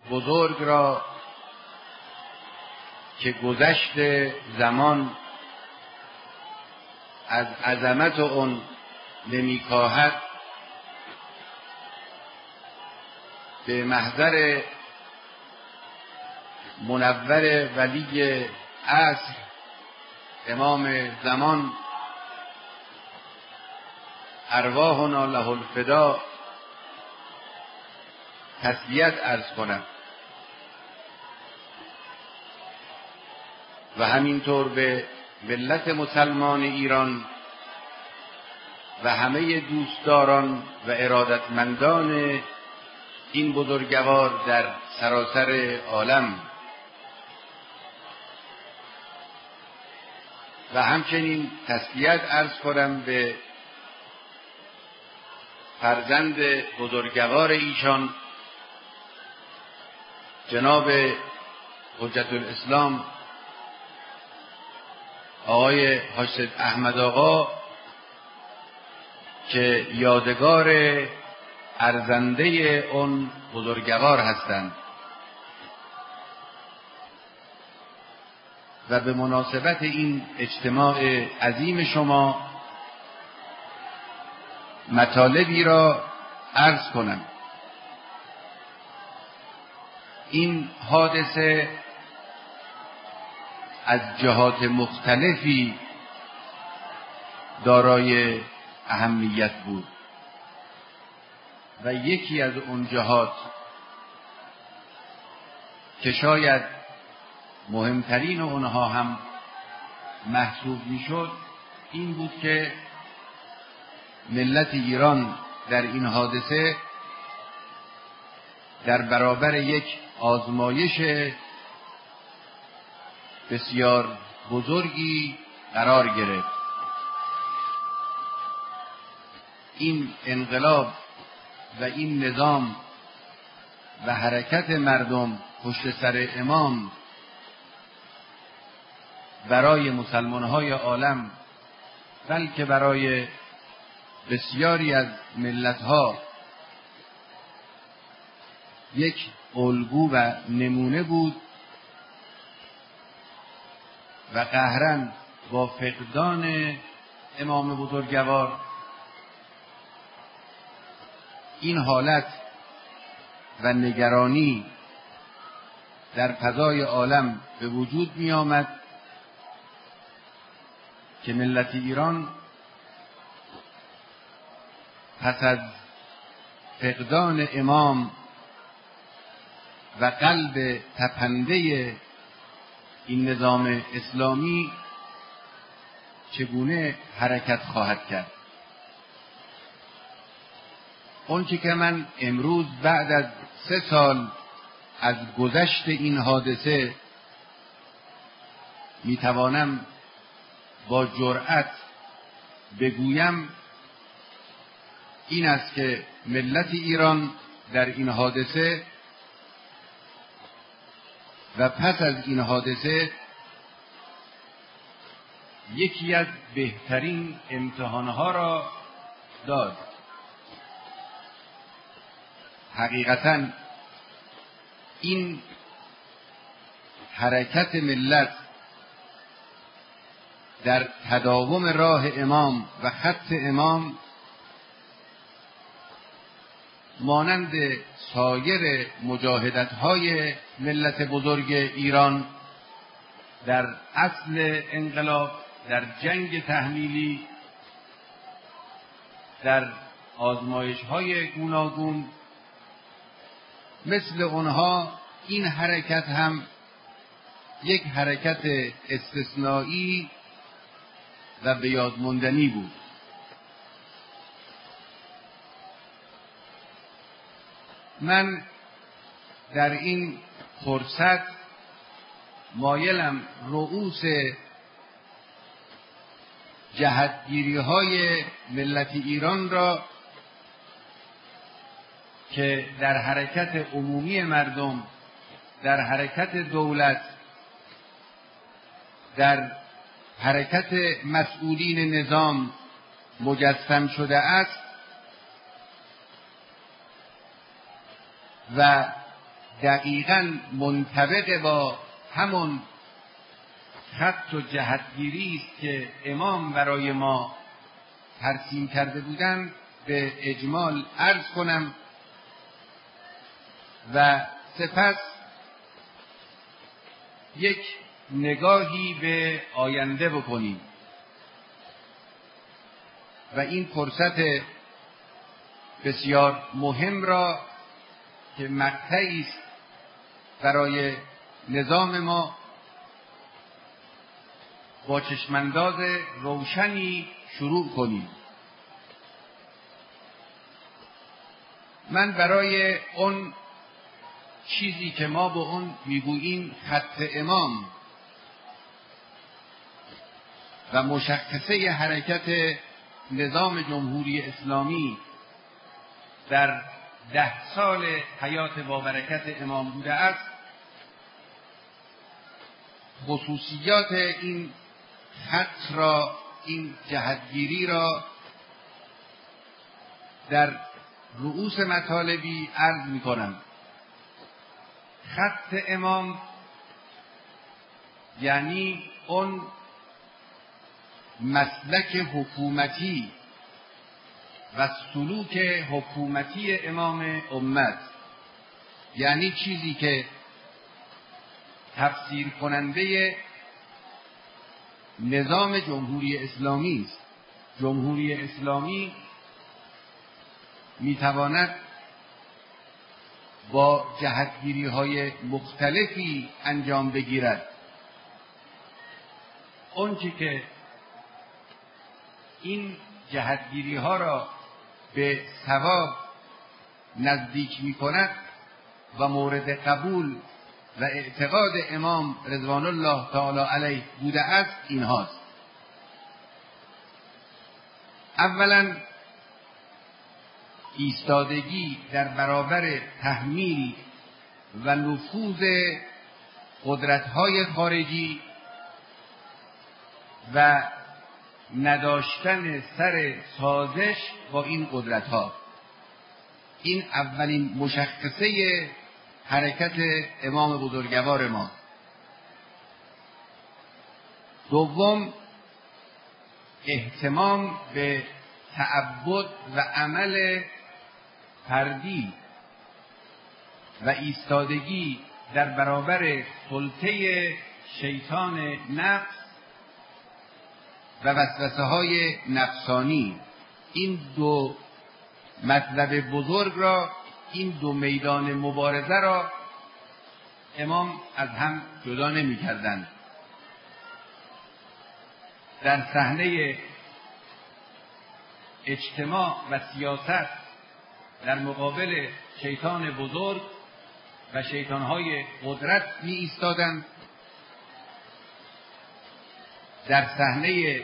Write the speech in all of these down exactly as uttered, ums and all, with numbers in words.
بزرگ را که گذشت زمان از عظمت اون نمیکاهد، به محضر منور ولی عصر امام زمان ارواحنا له الفدا تسلیت عرض کنم و همینطور به ملت مسلمان ایران و همه دوستداران و ارادتمندان این بزرگوار در سراسر عالم و همچنین تسلیت عرض کنم به فرزند بزرگوار ایشان جناب حجت الاسلام آقای حاج سید احمد آقا که یادگار ارزنده اون بزرگوار هستند و به مناسبت این اجتماع عظیم شما مطالبی را عرض کنم. این حادثه از جهات مختلفی دارای اهمیت بود و یکی از اون جهات که شاید مهمترین اونها هم محسوب میشد این بود که ملت ایران در این حادثه در برابر یک آزمایش بسیار بزرگی قرار گرفت. این انقلاب و این نظام و حرکت مردم پشت سر امام برای مسلمان‌های عالم بلکه برای بسیاری از ملت‌ها یک الگو و نمونه بود و قهرن با فقدان امام بزرگوار این حالت و نگرانی در فضای عالم به وجود می آمد که ملت ایران پس از فقدان امام و قلب تپنده این نظام اسلامی چگونه حرکت خواهد کرد. اون چه که من امروز بعد از سه سال از گذشت این حادثه میتوانم با جرأت بگویم این است که ملت ایران در این حادثه و پس از این حادثه یکی از بهترین امتحانها را داد. حقیقتاً این حرکت ملت در تداوم راه امام و خط امام مانند سایر مجاهدت‌های ملت بزرگ ایران در اصل انقلاب، در جنگ تحمیلی، در آزمایش‌های گوناگون، مثل اونها این حرکت هم یک حرکت استثنایی و به یاد ماندنی بود. من در این فرصت مایلم رؤوس جهتگیری‌های ملت ایران را که در حرکت عمومی مردم، در حرکت دولت، در حرکت مسئولین نظام مجسم شده است و دقیقاً منطبق با همون خط و جهتگیری است که امام برای ما ترسیم کرده بودند به اجمال عرض کنم و سپس یک نگاهی به آینده بکنیم و این فرصت بسیار مهم را که مقطعی است برای نظام ما با چشمانداز روشنی شروع کنیم. من برای اون چیزی که ما به اون میگوییم خط امام و مشخصه حرکت نظام جمهوری اسلامی در ده سال حیات بابرکت امام بوده است، خصوصیات این خط را، این جهتگیری را در رؤوس مطالبی عرض می کنم. خط امام یعنی اون مسلک حکومتی و سلوک حکومتی امام امت، یعنی چیزی که تفسیر کننده نظام جمهوری اسلامی است. جمهوری اسلامی میتواند با جهتگیری های مختلفی انجام بگیرد. اونچه که این جهتگیری ها را به ثواب نزدیک می کند و مورد قبول و اعتقاد امام رضوان الله تعالی علیه بوده است این هاست. اولا ایستادگی در برابر تحمیل و نفوذ قدرت‌های خارجی و نداشتن سر سازش با این قدرت‌ها. این اولین مشخصه حرکت امام بزرگوار ما. دوم اهتمام به تعبد و عمل فردی و ایستادگی در برابر سلطه شیطان نفس و وسوسه های نفسانی. این دو مطلب بزرگ را، این دو میدان مبارزه را امام از هم جدا نمی کردند. در صحنه اجتماع و سیاست در مقابل شیطان بزرگ و شیطانهای قدرت می ایستادند. در صحنه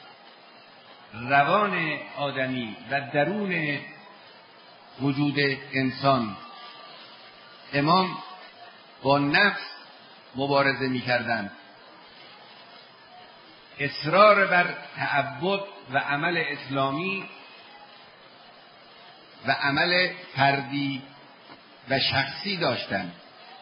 روان آدمی و درون وجود انسان امام با نفس مبارزه می کردند. اصرار بر تعبد و عمل اسلامی و عمل فردی و شخصی داشتند.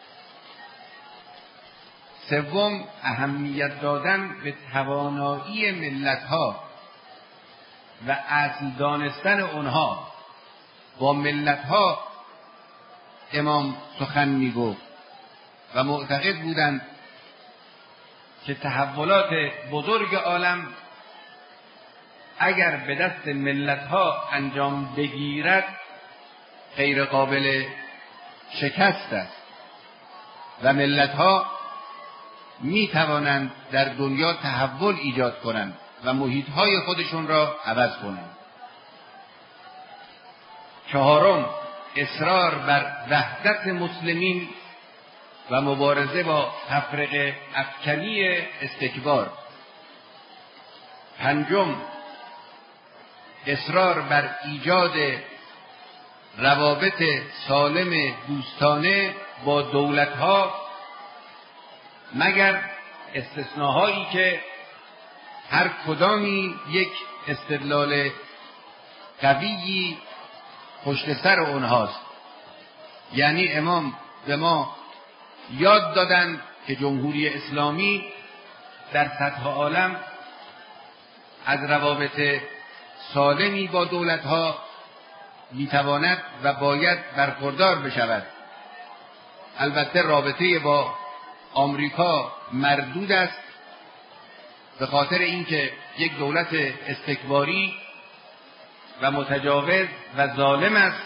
سوم اهمیت دادن به توانایی ملت‌ها و اصل دانستن آنها. با ملت‌ها امام سخن می‌گفت و معتقد بودند که تحولات بزرگ عالم اگر به دست ملت‌ها انجام بگیرد غیر قابل شکست است و ملت‌ها می توانند در دنیا تحول ایجاد کنند و محیط‌های خودشون را عوض کنند. چهارم اصرار بر وحدت مسلمین و مبارزه با تفرقه افکنی استکبار. پنجم اصرار بر ایجاد روابط سالم دوستانه با دولت‌ها، مگر استثناهایی که هر کدامی یک استدلال قوی پشت سر اونهاست. یعنی امام به ما یاد دادند که جمهوری اسلامی در سطح عالم از روابط سالمی با دولت‌ها میتواند و باید برخوردار بشود. البته رابطه با آمریکا مردود است، به خاطر اینکه یک دولت استکباری و متجاوز و ظالم است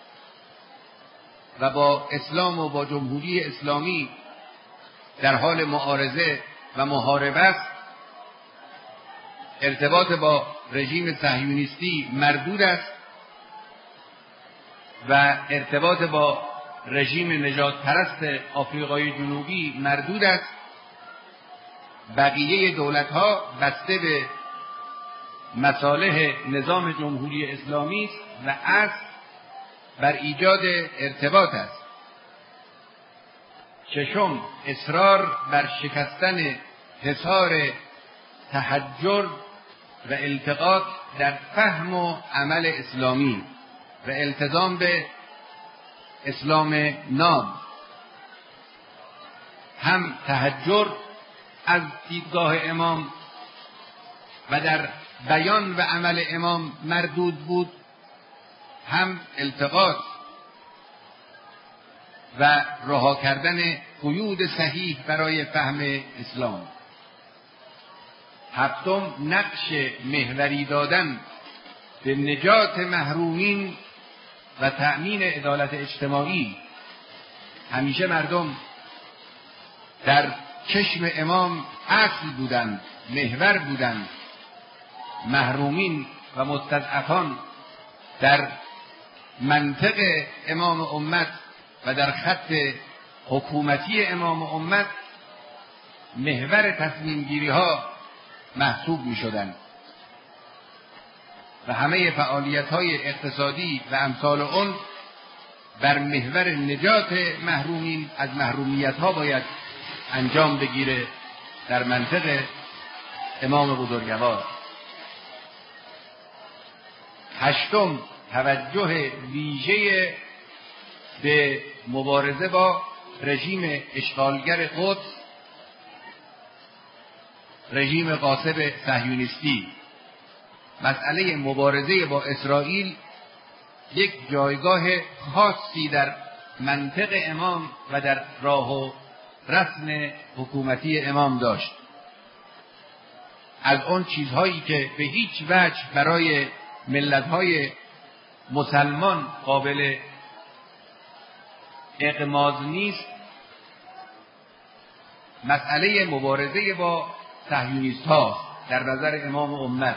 و با اسلام و با جمهوری اسلامی در حال معارضه و محاربه است. ارتباط با رژیم صهیونیستی مردود است و ارتباط با رژیم نجات پرست آفریقای جنوبی مردود است. بقیه دولت‌ها بسته به مصالح نظام جمهوری اسلامی است و اصل بر ایجاد ارتباط است. ششم، اصرار بر شکستن حصار تحجر و التقاط در فهم و عمل اسلامی و التزام به اسلام ناب. هم تحجر از دیدگاه امام و در بیان و عمل امام مردود بود، هم التقاط و رها کردن قیود صحیح برای فهم اسلام. هفتم، نقش محوری دادن به نجات محرومین و تأمین عدالت اجتماعی. همیشه مردم در چشم امام اصل بودند، محور بودند. محرومین و مستضعفان در منطق امام امت و در خط حکومتی امام امت محور تصمیم گیری ها محسوب می شدند و همه فعالیت های اقتصادی و امثال اون بر محور نجات محرومین از محرومیت ها باید انجام بگیره در منطق امام بزرگوار. هشتم، توجه ویژه به مبارزه با رژیم اشغالگر قدس، رژیم غاصب صهیونیستی. مسئله مبارزه با اسرائیل یک جایگاه خاصی در منطق امام و در راه و رسم حکومتی امام داشت. از آن چیزهایی که به هیچ وجه برای ملت‌های مسلمان قابل اغماض نیست، مسئله مبارزه با صهیونیست‌ها در نظر امام امت.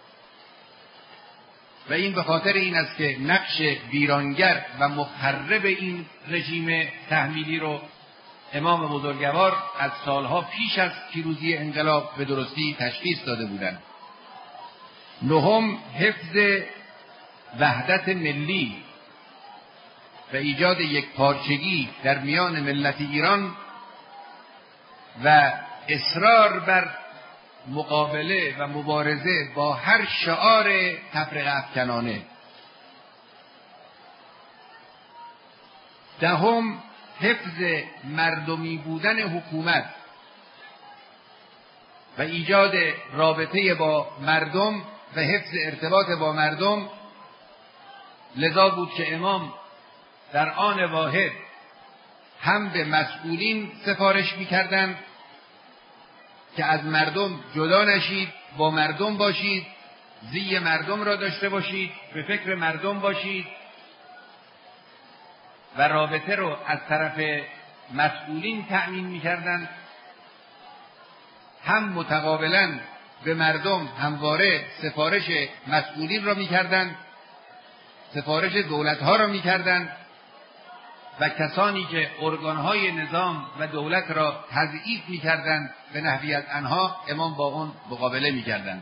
و این به خاطر این است که نقش ویرانگر و مخرب این رژیم تحمیلی رو امام بزرگوار از سالها پیش از پیروزی انقلاب به درستی تشخیص داده بودند. نهم، حفظ وحدت ملی و ایجاد یک پارچگی در میان ملت ایران و اصرار بر مقابله و مبارزه با هر شعار تفرقه افکنانه. دهم، حفظ مردمی بودن حکومت و ایجاد رابطه با مردم و حفظ ارتباط با مردم. لذا بود که امام در آن واحد هم به مسئولین سفارش می‌کردند که از مردم جدا نشید، با مردم باشید، زی مردم را داشته باشید، به فکر مردم باشید و رابطه رو از طرف مسئولین تأمین می‌کردند. هم متقابلاً به مردم همواره سفارش مسئولین را می‌کردند، سفارش دولت‌ها را می‌کردند و کسانی که ارگان‌های نظام و دولت را تضعیف می‌کردند به نحوی از آنها امام با اون مقابله می‌کردند.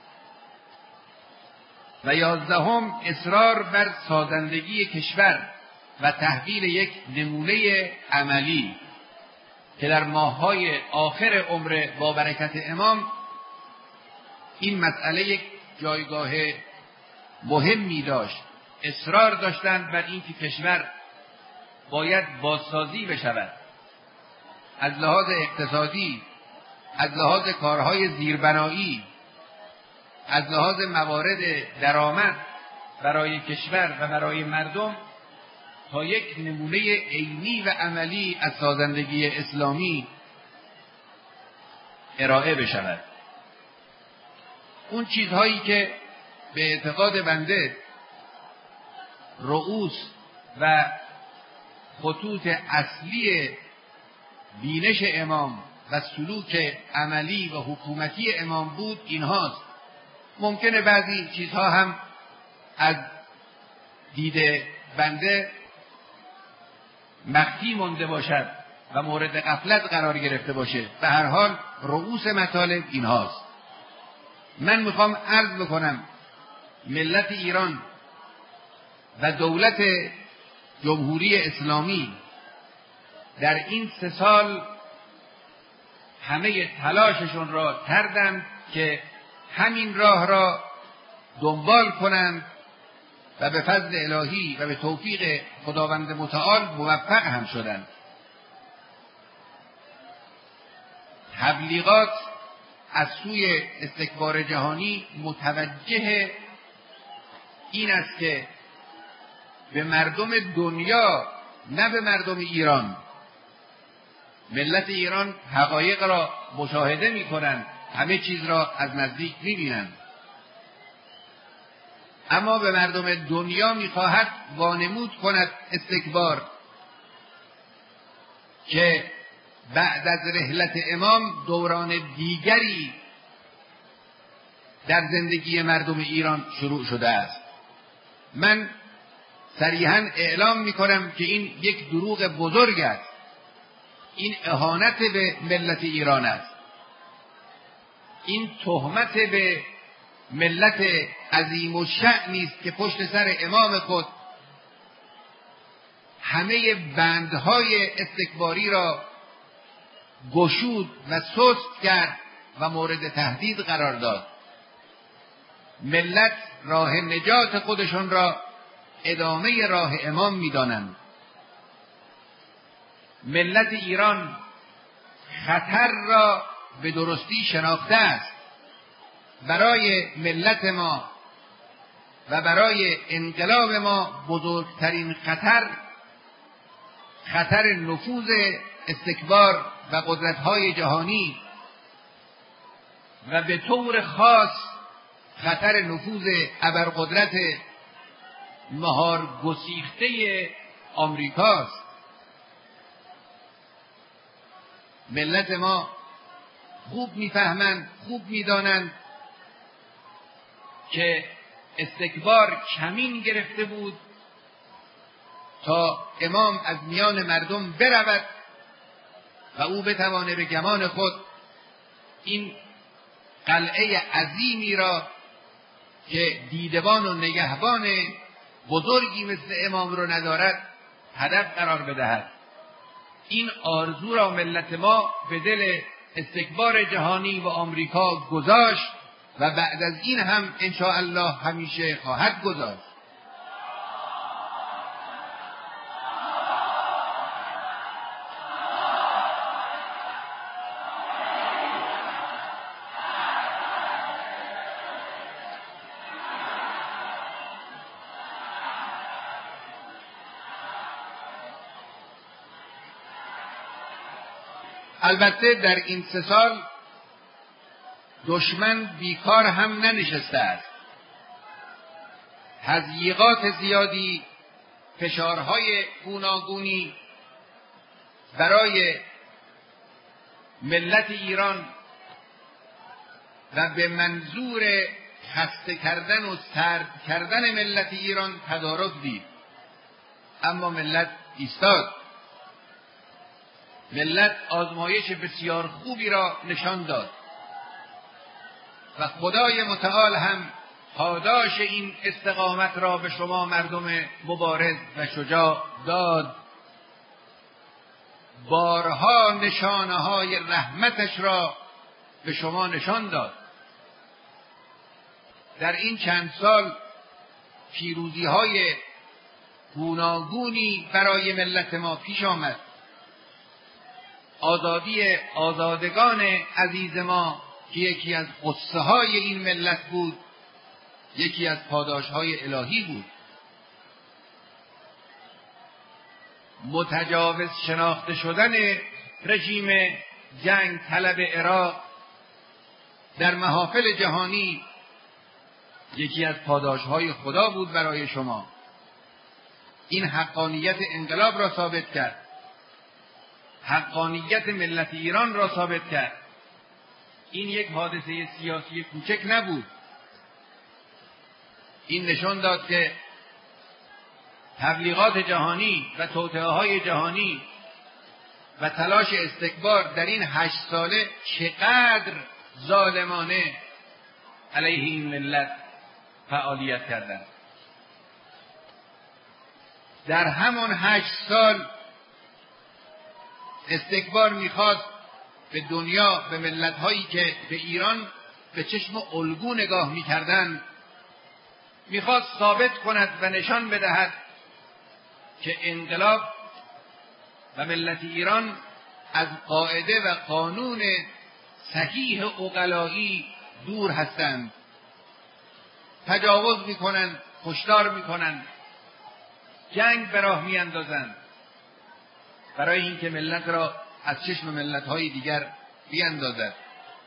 و یازدهم، اصرار بر سازندگی کشور و تحویل یک نمونه عملی که در ماه‌های آخر عمر با برکت امام این مسئله یک جایگاه مهمی داشت. اصرار داشتند بر این که کشور باید بازسازی بشود، از لحاظ اقتصادی، از لحاظ کارهای زیربنایی، از لحاظ موارد درآمد برای کشور و برای مردم، تا یک نمونه عینی و عملی از سازندگی اسلامی ارائه بشود. اون چیزهایی که به اعتقاد بنده رؤوس و خطوط اصلی بینش امام و سلوک عملی و حکومتی امام بود اینهاست. ممکنه بعضی چیزها هم از دید بنده مخفی مونده باشد و مورد غفلت قرار گرفته باشه. به هر حال رؤوس مطالب اینهاست. من میخوام عرض بکنم ملت ایران و دولت جمهوری اسلامی در این سه سال همه تلاششون را کردند که همین راه را دنبال کنند و به فضل الهی و به توفیق خداوند متعال موفق هم شدند. تبلیغات از سوی استکبار جهانی متوجه این است که به مردم دنیا، نه به مردم ایران، ملت ایران حقایق را مشاهده می کنند، همه چیز را از نزدیک می بینند، اما به مردم دنیا می خواهد وانمود کند استکبار که بعد از رحلت امام دوران دیگری در زندگی مردم ایران شروع شده است. من صریحاً اعلام می کنم که این یک دروغ بزرگ است. این اهانت به ملت ایران است. این تهمت به ملت عظیم الشأنی است که پشت سر امام خود همه بندهای استکباری را گشود و سست کرد و مورد تهدید قرار داد. ملت راه نجات خودشون را ادامه راه امام می‌دانند. ملت ایران خطر را به درستی شناخته است. برای ملت ما و برای انقلاب ما بزرگترین خطر خطر نفوذ استکبار و قدرت‌های جهانی و به طور خاص خطر نفوذ ابرقدرت مهار گسیخته آمریکاست. ملت ما خوب میفهمند، خوب میدانند که استکبار کمین گرفته بود تا امام از میان مردم برود و او بتوانه به گمان خود این قلعه عظیمی را که دیدبان و نگهبان بزرگی مثل امام رو ندارد هدف قرار بدهد. این آرزو را ملت ما به دل استکبار جهانی و آمریکا گذاشت و بعد از این هم انشاءالله همیشه خواهد گذاشت. البته در این سه سال دشمن بیکار هم ننشسته است. تضییقات زیادی، فشارهای گوناگونی برای ملت ایران و به منظور خسته کردن و سرد کردن ملت ایران تدارک دید، اما ملت ایستاد. ملت آزمایش بسیار خوبی را نشان داد و خدای متعال هم پاداش این استقامت را به شما مردم مبارز و شجاع داد. بارها نشانه های رحمتش را به شما نشان داد. در این چند سال پیروزی های گوناگونی برای ملت ما پیش آمد. آزادی آزادگان عزیز ما که یکی از غصه های این ملت بود، یکی از پاداش های الهی بود. متجاوز شناخته شدن رژیم جنگ طلب عراق در محافل جهانی یکی از پاداش های خدا بود برای شما. این حقانیت انقلاب را ثابت کرد، حقانیت ملت ایران را ثابت کرد. این یک حادثه سیاسی کوچک نبود. این نشان داد که تبلیغات جهانی و توطئه‌های جهانی و تلاش استکبار در این هشت ساله چقدر ظالمانه علیه این ملت فعالیت کردند. در همان هشت سال استکبار میخواست به دنیا، به ملت‌هایی که به ایران به چشم الگو نگاه میکردند، میخواست ثابت کند و نشان بدهد که انقلاب و ملت ایران از قاعده و قانون صحیح عقلایی دور هستند. تجاوز میکنند، کشتار میکنند، جنگ به راه میاندازند برای اینکه ملت را از چشم ملت‌های دیگر بیاندازد.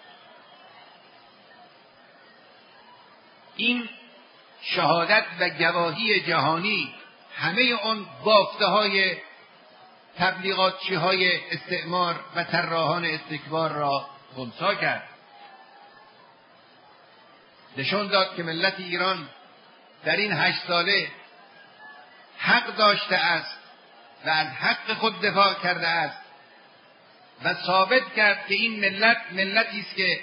این شهادت و گواهی جهانی همه اون بافته‌های تبلیغاتچی‌های استعمار و طراحان استکبار را خنثی کرد. نشان داد که ملت ایران در این هشت ساله حق داشته است و از حق خود دفاع کرده است و ثابت کرد که این ملت ملتی است که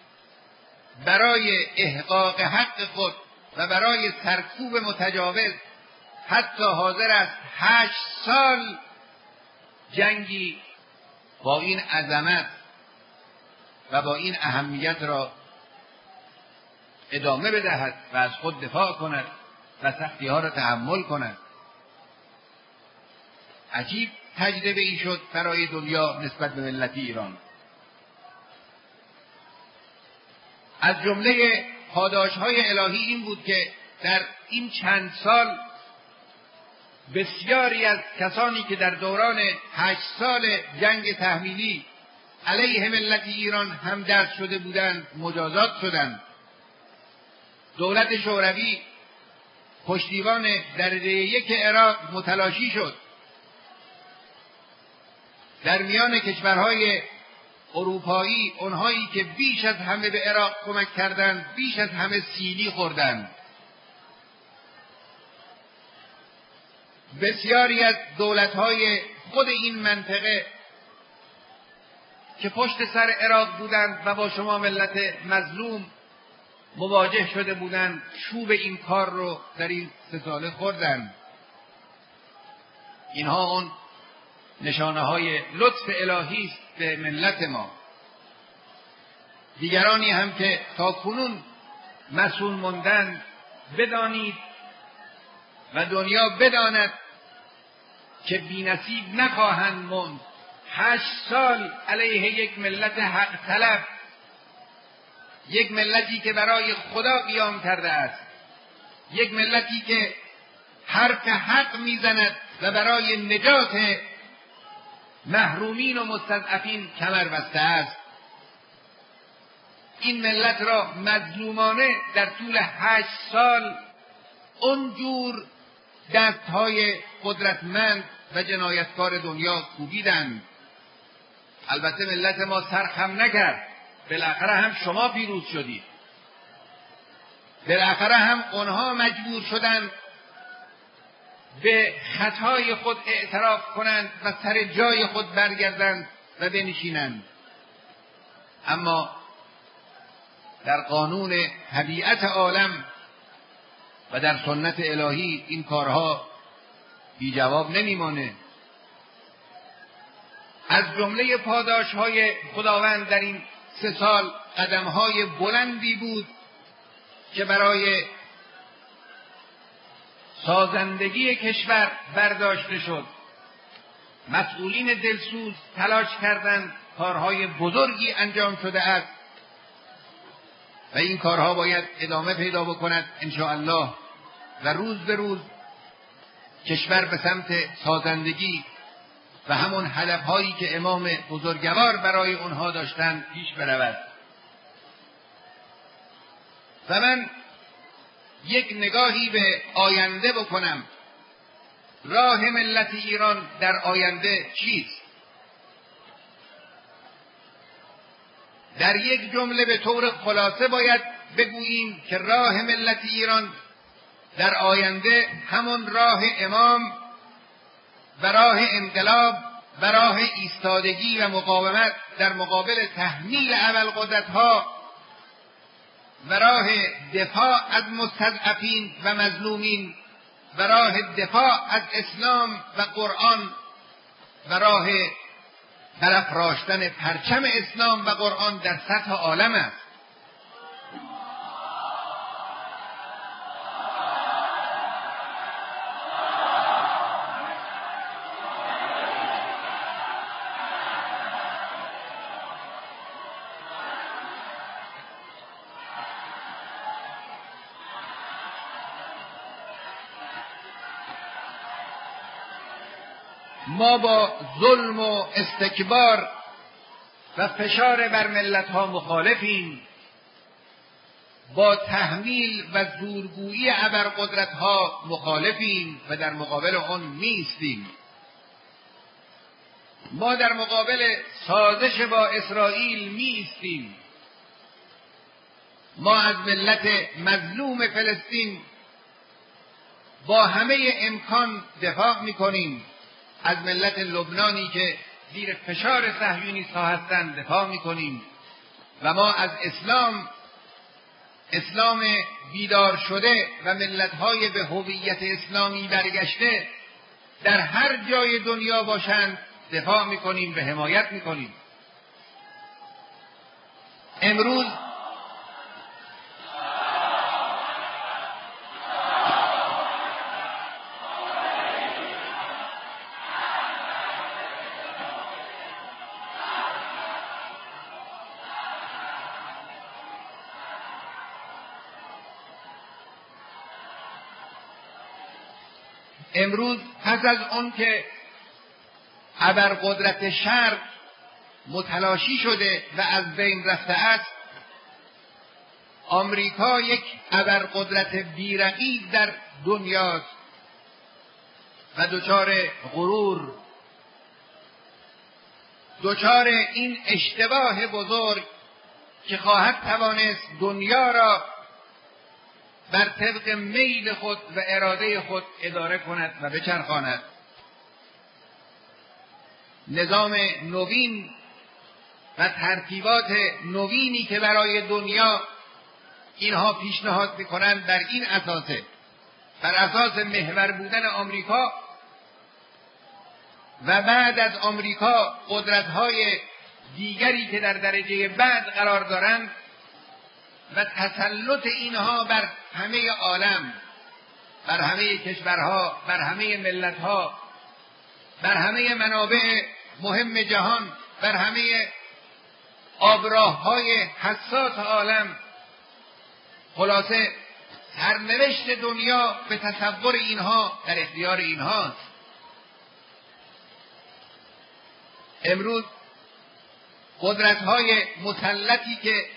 برای احقاق حق خود و برای سرکوب متجاوز حتی حاضر است هشت سال جنگی با این عظمت و با این اهمیت را ادامه بدهد و از خود دفاع کند و سختی ها را تحمل کند. عجیب تجربه ای شد برای دنیا نسبت به ملت ایران. از جمله پاداش‌های الهی این بود که در این چند سال بسیاری از کسانی که در دوران هشت سال جنگ تحمیلی علیه ملت ایران همدرد شده بودند مجازات شدند. دولت شوروی پشتیبان درجه یک عراق متلاشی شد. در میان کشورهای اروپایی اونهایی که بیش از همه به عراق کمک کردند بیش از همه سیلی خوردند. بسیاری از دولت‌های خود این منطقه که پشت سر عراق بودند و با شما ملت مظلوم مواجه شده بودند چوب این کار رو در این سه ساله خوردند. اینها اون نشانه های لطف الهی است به ملت ما. دیگرانی هم که تا کنون مسئول ماندند بدانید و دنیا بداند که بی‌نصیب نخواهند ماند. هشت سال علیه یک ملت حق طلب، یک ملتی که برای خدا قیام کرده است، یک ملتی که حرف حق میزند و برای نجات محرومین و مستضعفین کمر بسته است. این ملت را مظلومانه در طول هشت سال اونجور دستهای قدرتمند و جنایتکار دنیا کوبیدند. البته ملت ما سرخم نکرد، بالاخره هم شما پیروز شدید، بالاخره هم اونها مجبور شدند به خطای خود اعتراف کنند و سر جای خود برگردند و بنشینند. اما در قانون طبیعت عالم و در سنت الهی این کارها بی جواب نمیمانه. از جمله پاداش‌های خداوند در این سه سال قدم‌های بلندی بود که برای سازندگی کشور برداشته شد. مسئولین دلسوز تلاش کردند، کارهای بزرگی انجام شده است و این کارها باید ادامه پیدا بکند انشاءالله و روز به روز کشور به سمت سازندگی و همون هدفهایی که امام بزرگوار برای اونها داشتند پیش برود. و من یک نگاهی به آینده بکنم. راه ملت ایران در آینده چیست؟ در یک جمله به طور خلاصه باید بگوییم که راه ملت ایران در آینده همون راه امام و راه انقلاب و راه ایستادگی و مقاومت در مقابل تحمیل ابرقدرت‌ها و راه دفاع از مستضعفین و مظلومین و راه دفاع از اسلام و قرآن و راه برافراشتن پرچم اسلام و قرآن در سطح عالم است. ما با ظلم و استکبار و فشار بر ملت‌ها مخالفیم، با تحمیل و زورگویی ابرقدرت‌ها مخالفیم و در مقابل آن می‌ایستیم. ما در مقابل سازش با اسرائیل می‌ایستیم. ما از ملت مظلوم فلسطین با همه امکان دفاع می‌کنیم. از ملت لبنانی که زیر فشار صهیونیست‌ها هستند دفاع می‌کنیم و ما از اسلام اسلام بیدار شده و ملت‌های به هویت اسلامی برگشته در هر جای دنیا باشند دفاع می‌کنیم و حمایت می‌کنیم. امروز امروز پس از اون که ابرقدرت شرق متلاشی شده و از بین رفته است، آمریکا یک ابرقدرت بی‌رقیب در دنیاست و دچار غرور، دچار این اشتباه بزرگ که خواهد توانست دنیا را بر طبق میل خود و اراده خود اداره کند و بچرخاند. نظام نوین و ترتیبات نوینی که برای دنیا اینها پیشنهاد میکنند بر این اساسه، بر اساس محور بودن آمریکا و بعد از آمریکا قدرت‌های دیگری که در درجه بعد قرار دارند و تسلط اینها بر همه عالم، بر همه کشورها، بر همه ملتها، بر همه منابع مهم جهان، بر همه آبراه‌های حساس عالم. خلاصه سرنوشت دنیا به تصور اینها در اختیار اینهاست. امروز قدرت‌های مسلطی که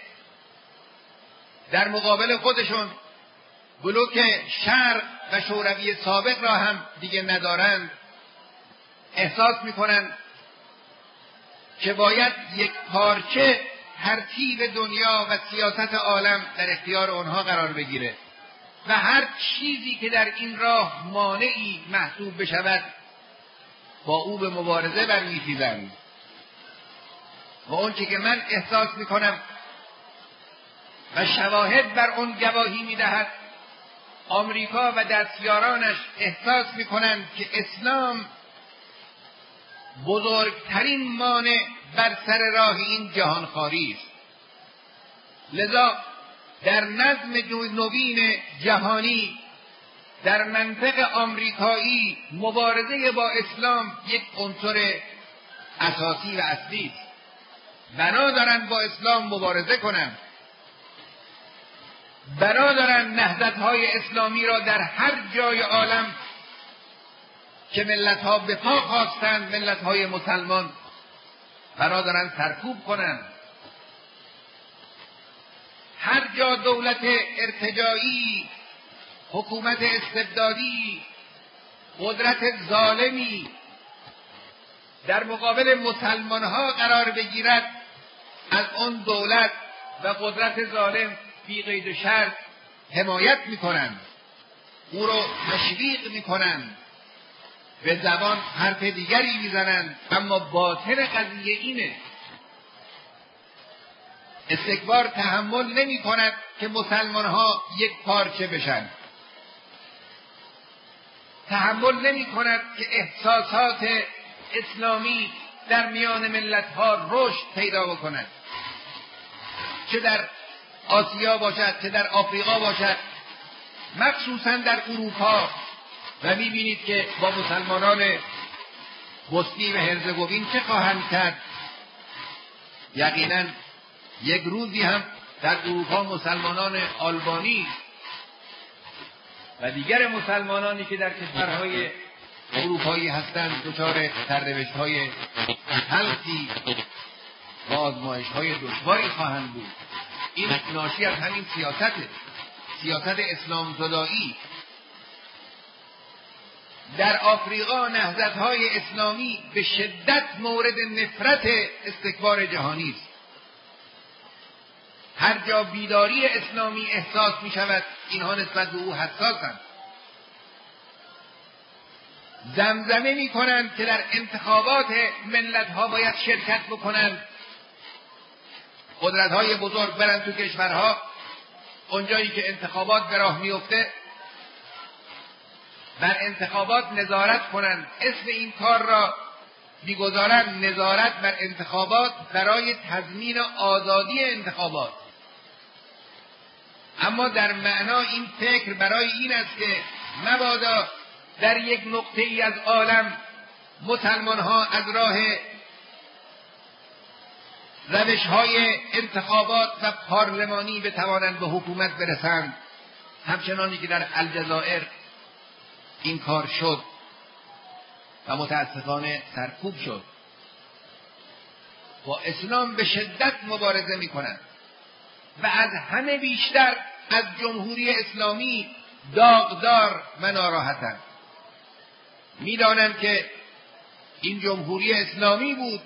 در مقابل خودشون بلوک شرق و شوروی سابق را هم دیگه ندارند، احساس میکنند که باید یک پارچه ترتیب دنیا و سیاست عالم در اختیار آنها قرار بگیره و هر چیزی که در این راه مانعی محسوب بشود با او به مبارزه برمی‌خیزند. و اون چی که من احساس میکنم و شواهد بر اون گواهی میدهد، آمریکا و دستیارانش احساس میکنند که اسلام بزرگترین مانع بر سر راه این جهانخواری است. لذا در نظم نوین جهانی در منطق آمریکایی مبارزه با اسلام یک عنصر اساسی و اصلی است. بنا دارن با اسلام مبارزه کنن، بنا دارن نهضت‌های اسلامی را در هر جای عالم که ملت‌ها به پا خواستند، ملت‌های مسلمان، بنا دارن سرکوب کنن. هر جا دولت ارتجاعی، حکومت استبدادی، قدرت ظالمی در مقابل مسلمانها قرار بگیرد، از اون دولت و قدرت ظالم بی قید و شرط حمایت میکنند، او رو تشویق میکنند، به زبان حرف دیگری میزنند، اما باطن قضیه اینه. استکبار تحمل نمی کند که مسلمانها یک پارچه بشن، تحمل نمی کند که احساسات اسلامی در میان ملت‌ها رشد پیدا بکند، چه در آسیا باشد چه در آفریقا باشد، مخصوصا در اروپا. و می‌بینید که با مسلمانان بوسنی و هرزگوین چه خواهند کرد. یقینا یک روزی هم در اروپا مسلمانان آلبانی و دیگر مسلمانانی که در کشورهای اروپایی هستند دچار سرنوشت‌های تلخی و آزمایش‌های دشواری خواهند بود. این ناشی از همین سیاسته، سیاست اسلام زدایی. در آفریقا نهضت‌های اسلامی به شدت مورد نفرت استکبار جهانی است. هر جا بیداری اسلامی احساس می شود، اینها نسبت به او حساسند. زمزمه می کنند که در انتخابات ملت‌ها باید شرکت بکنند. قدرت‌های بزرگ برند تو کشورها، اونجایی که انتخابات به راه میفته بر انتخابات نظارت کنند. اسم این کار را میگذارند نظارت بر انتخابات برای تضمین آزادی انتخابات. اما در معنا این فکر برای این است که مبادا در یک نقطه ای از عالم مسلمان ها از راه روش های انتخابات و پارلمانی بتوانند به حکومت برسند، همچنانی که در الجزایر این کار شد و متاسفانه سرکوب شد. با اسلام به شدت مبارزه می کنند و از همه بیشتر از جمهوری اسلامی داغدار و ناراحتند. می دانند که این جمهوری اسلامی بود،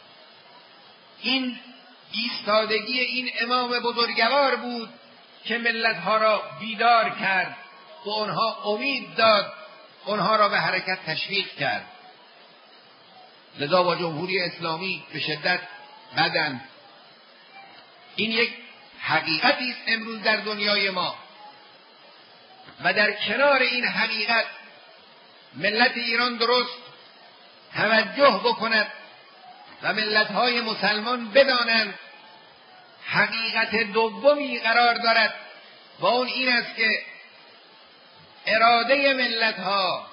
این ایستادگی این امام بزرگوار بود که ملت‌ها را بیدار کرد و آنها امید داد، آنها را به حرکت تشویق کرد. لذا با جمهوری اسلامی به شدت بدند. این یک حقیقتی است امروز در دنیای ما و در کنار این حقیقت ملت ایران درست توجه بکند و ملت‌های مسلمان بدانند حقیقت دومی قرار دارد و اون این است که اراده ملت‌ها،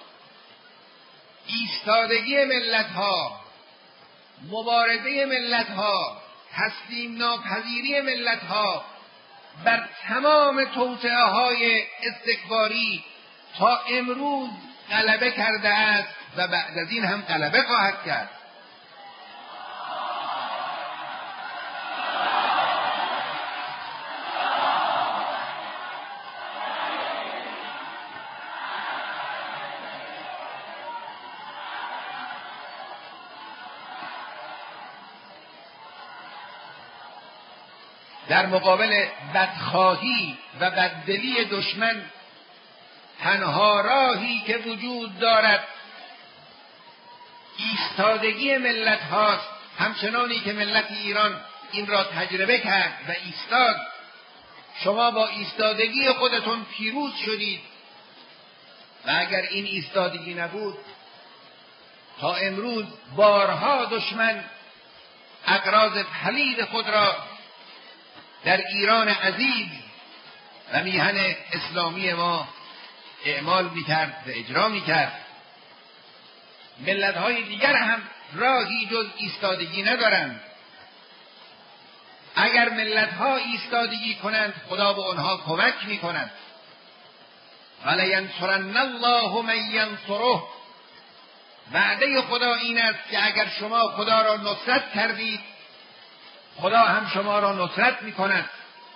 ایستادگی ملت‌ها، مبارزه ملت‌ها، تسلیم ناپذیری ملت‌ها بر تمام توطئه‌های استکباری تا امروز غلبه کرده است و بعد از این هم غلبه خواهد کرد. در مقابل بدخواهی و بددلی دشمن تنها راهی که وجود دارد ایستادگی ملت هاست، همچنانی که ملت ایران این را تجربه کرد و ایستاد. شما با ایستادگی خودتون پیروز شدید و اگر این ایستادگی نبود تا امروز بارها دشمن اغراض پلید خود را در ایران عزیز و میهن اسلامی ما اعمال میکرد و اجرا میکرد. ملت‌های دیگر هم راهی جز ایستادگی ندارند. اگر ملت‌ها ایستادگی کنند خدا به آنها کمک میکند. ولینصرن الله من ینصره. وعده خدا این است که اگر شما خدا را نصرت کردید خدا هم شما را نصرت میکند.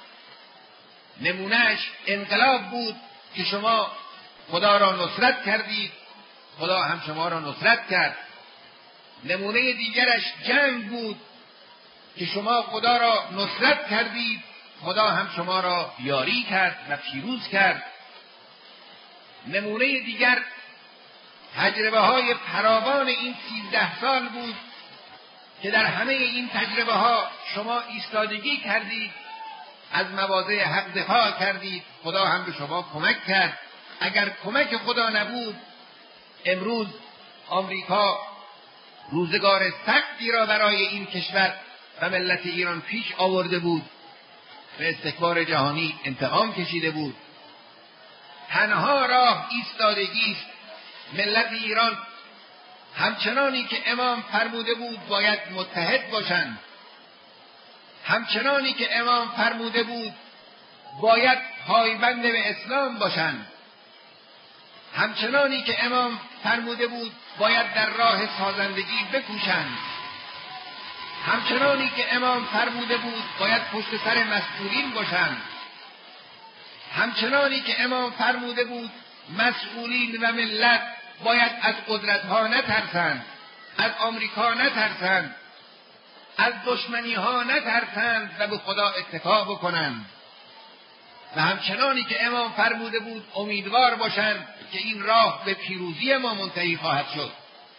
نمونهش انقلاب بود که شما خدا را نصرت کردید خدا هم شما را نصرت کرد. نمونه دیگرش جنگ بود که شما خدا را نصرت کردید خدا هم شما را یاری کرد و پیروز کرد. نمونه دیگر تجربه های فراوان این سیزده سال بود که در همه این تجربه ها شما ایستادگی کردید، از مواضع حق دفاع کردید، خدا هم به شما کمک کرد. اگر کمک خدا نبود امروز آمریکا روزگار سختی را برای این کشور و ملت ایران پیش آورده بود، به استکبار جهانی انتقام کشیده بود. تنها راه ایستادگی است. ملت ایران همچنانی که امام فرموده بود باید متحد باشند، همچنانی که امام فرموده بود باید پایبند به اسلام باشند، همچنانی که امام فرموده بود باید در راه سازندگی بکوشند، همچنانی که امام فرموده بود باید پشت سر مسئولین باشند، همچنانی که امام فرموده بود مسئولین و ملت باید از قدرت‌ها نترسند، از آمریکا نترسند، از دشمنی‌ها نترسند و به خدا اتکا بکنند. و همچنانی که امام فرموده بود امیدوار باشند که این راه به پیروزی ما منتهی خواهد شد.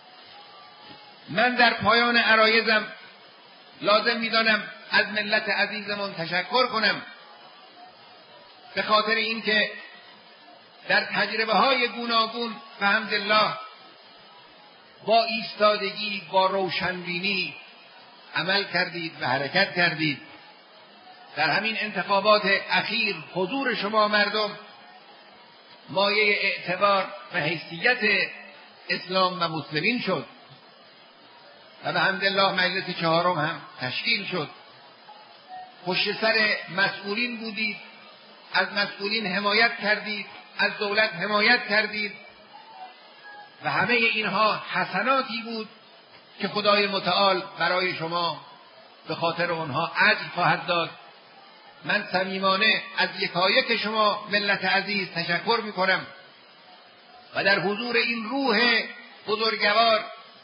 من در پایان عرایضم لازم می‌دانم از ملت عزیزمان تشکر کنم به خاطر اینکه در تجربه‌های گوناگون بحمدالله با ایستادگی، با روشنبینی عمل کردید و حرکت کردید. در همین انتخابات اخیر حضور شما مردم مایه اعتبار و حیثیت اسلام و مسلمین شد و بحمدالله مجلس چهارم هم تشکیل شد. پشت سر مسئولین بودید، از مسئولین حمایت کردید، از دولت حمایت کردید و همه اینها حسناتی بود که خدای متعال برای شما به خاطر آنها اجر خواهد داد. من صمیمانه از یکایک شما ملت عزیز تشکر میکنم و در حضور این روح بزرگوار،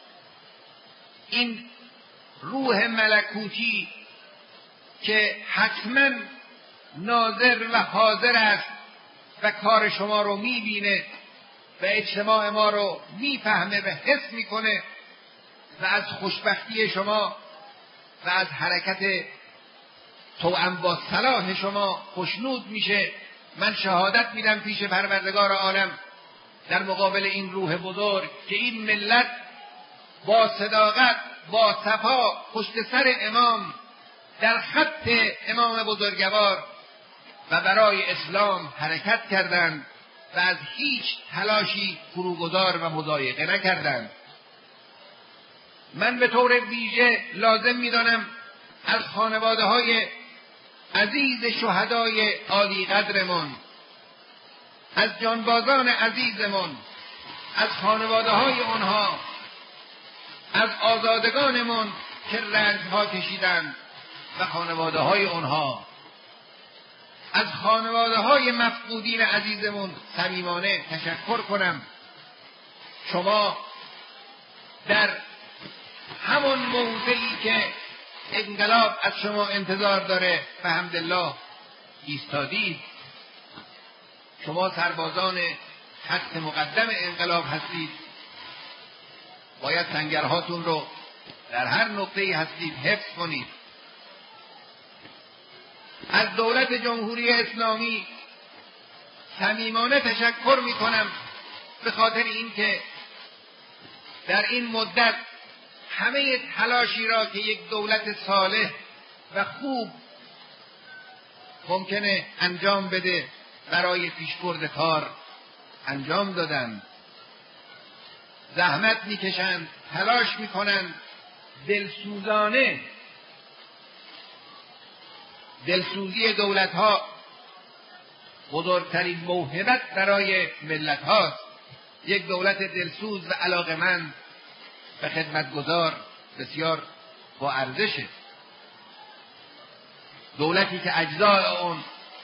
این روح ملکوتی که حتما ناظر و حاضر است و کار شما رو میبینه و اجتماع ما رو میفهمه و حس میکنه و از خوشبختی شما و از حرکت توأم با صلاح شما خوشنود میشه. من شهادت میدم پیش پروردگار عالم در مقابل این روح بزرگ که این ملت با صداقت، با صفا پشت سر امام در خط امام بزرگوار و برای اسلام حرکت کردند و از هیچ تلاشی فروگذار و مضایقه نکردند. من به طور ویژه لازم می‌دانم از خانواده‌های عزیز شهدای عالی قدرمان، از جانبازان عزیزمان، از خانواده‌های آنها، از آزادگانمان که رنج‌ها کشیدند و خانواده‌های آنها، از خانواده‌های مفقودین عزیزمون صمیمانه تشکر کنم. شما در همون موضعی که انقلاب از شما انتظار داره بحمدالله ایستادید. شما سربازان خط مقدم انقلاب هستید، باید سنگرهاتون رو در هر نقطه‌ای هستید حفظ کنید. از دولت جمهوری اسلامی صمیمانه تشکر میکنم به خاطر اینکه در این مدت همه تلاشی را که یک دولت صالح و خوب ممکنه انجام بده برای پیشبرد کار انجام دادند، زحمت میکشند، تلاش میکنند، دلسوزانه. دلسوزی دولت‌ها بزرگترین موهبت برای ملت هاست. یک دولت دلسوز و علاقمند و خدمتگزار بسیار با ارزشه. دولتی که اجزای اون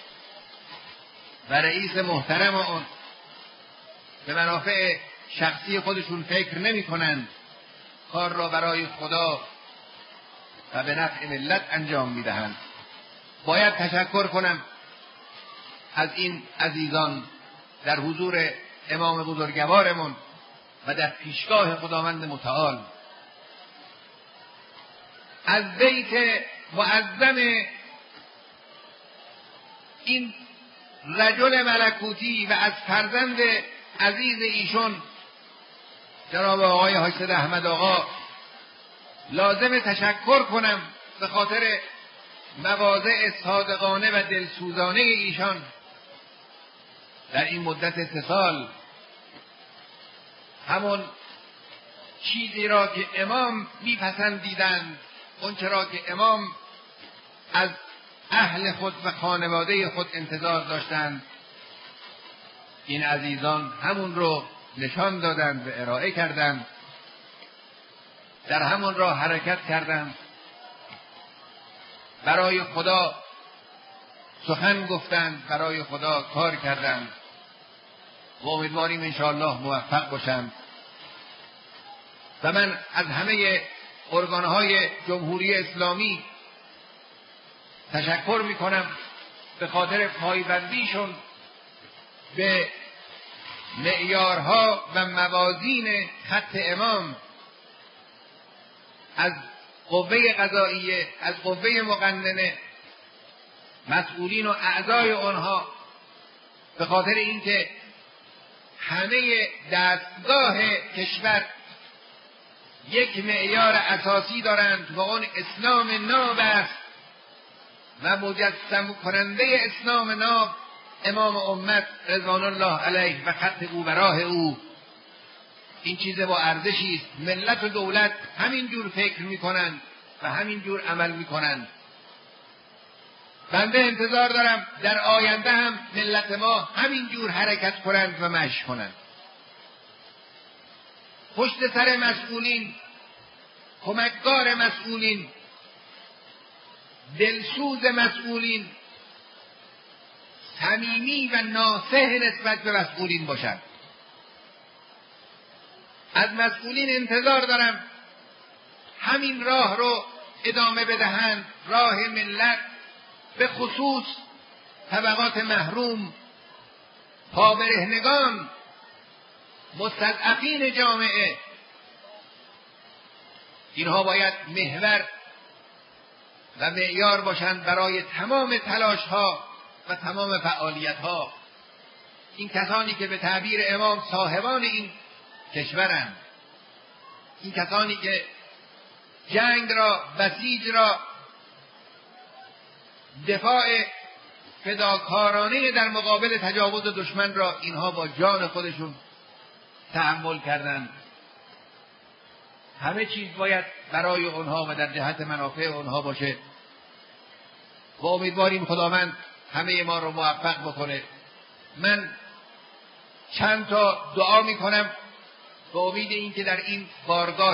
و رئیس محترم اون به منافع شخصی خودشون فکر نمی کنند، کار را برای خدا و به نفع ملت انجام می دهند. باید تشکر کنم از این عزیزان در حضور امام بزرگوارمون و در پیشگاه خداوند متعال. از بیت معظم این رجل ملکوتی و از فرزند عزیز ایشون جناب آقای حاج احمد آقا لازم تشکر کنم به خاطر مواضع صادقانه و دلسوزانه ایشان در این مدت سه سال. همون چیزی را که امام میپسندیدند، اون چرا که امام از اهل خود و خانواده خود انتظار داشتند، این عزیزان همون رو نشان دادند و ارائه کردند، در همون راه حرکت کردند، برای خدا سخن گفتند، برای خدا کار کردند و امیدواریم انشاءالله موفق باشند. و من از همه ارگانهای جمهوری اسلامی تشکر میکنم به خاطر پایبندیشون به معیارها و موازین خط امام، از قوه قضاییه، از قوه مقننه، مسئولین و اعضای آنها، به خاطر اینکه همه دستگاه کشور یک معیار اساسی دارند و اون اسلام ناب است و مجسم کننده اسلام ناب امام امت رضوان الله علیه و خط او و راه او. این چیز با ارزشی است. ملت و دولت همین جور فکر میکنند و همین جور عمل میکنند. بنده انتظار دارم در آینده هم ملت ما همین جور حرکت کنند و مشی کنند. پشت سر مسئولین، کمکگار مسئولین، دلسوز مسئولین، صمیمی و ناصح نسبت به مسئولین باشند. از مسئولین انتظار دارم همین راه رو ادامه بدهند، راه ملت، به خصوص طبقات محروم، پابرهنگان، مستضعفین جامعه. اینها باید محور و معیار باشند برای تمام تلاش ها و تمام فعالیت ها. این کسانی که به تعبیر امام صاحبان این کشورند، این کسانی که جنگ را، بسیج را، دفاع فداکارانه در مقابل تجاوز دشمن را اینها با جان خودشون تحمل کردند. همه چیز باید برای اونها و در جهت منافع اونها باشه و امیدواریم خداوند همه ما رو موفق بکنه. من چند تا دعا میکنم به امید این که در این بارگاه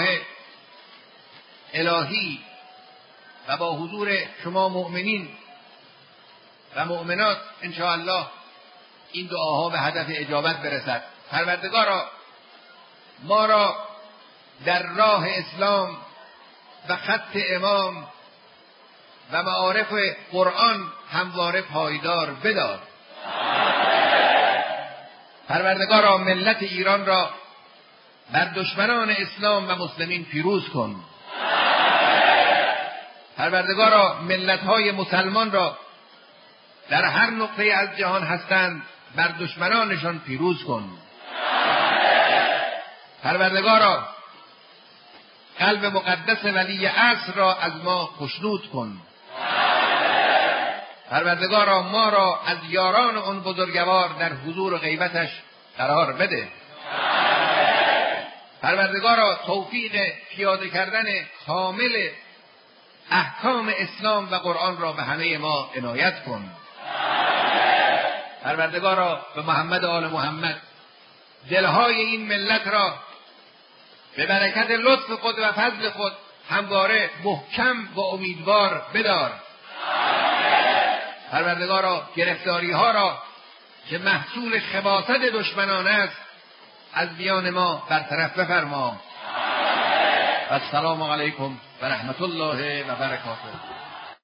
الهی و با حضور شما مؤمنین و مؤمنات انشاءالله این دعاها به هدف اجابت برسد. پروردگارا ما را در راه اسلام و خط امام و معارف قرآن همواره پایدار بدار. پروردگارا ملت ایران را بر دشمنان اسلام و مسلمین پیروز کن. پروردگارا ملت‌های مسلمان را در هر نقطه از جهان هستند بر دشمنانشان پیروز کن. پروردگارا قلب مقدس ولی عصر را از ما خشنود کن. پروردگارا ما را از یاران آن بزرگوار در حضور و غیبتش قرار بده. پروردگارا توفیق پیاده کردن کامل احکام اسلام و قرآن را به همه ما عنایت کن. پروردگارا به محمد و آل محمد دلهای این ملت را به برکت لطف خود و فضل خود همواره محکم و امیدوار بدار. پروردگارا گرفتاری ها را که محصول خباثت دشمنان است از میان ما برطرف بفرما. و السلام علیکم و رحمت الله و برکاته.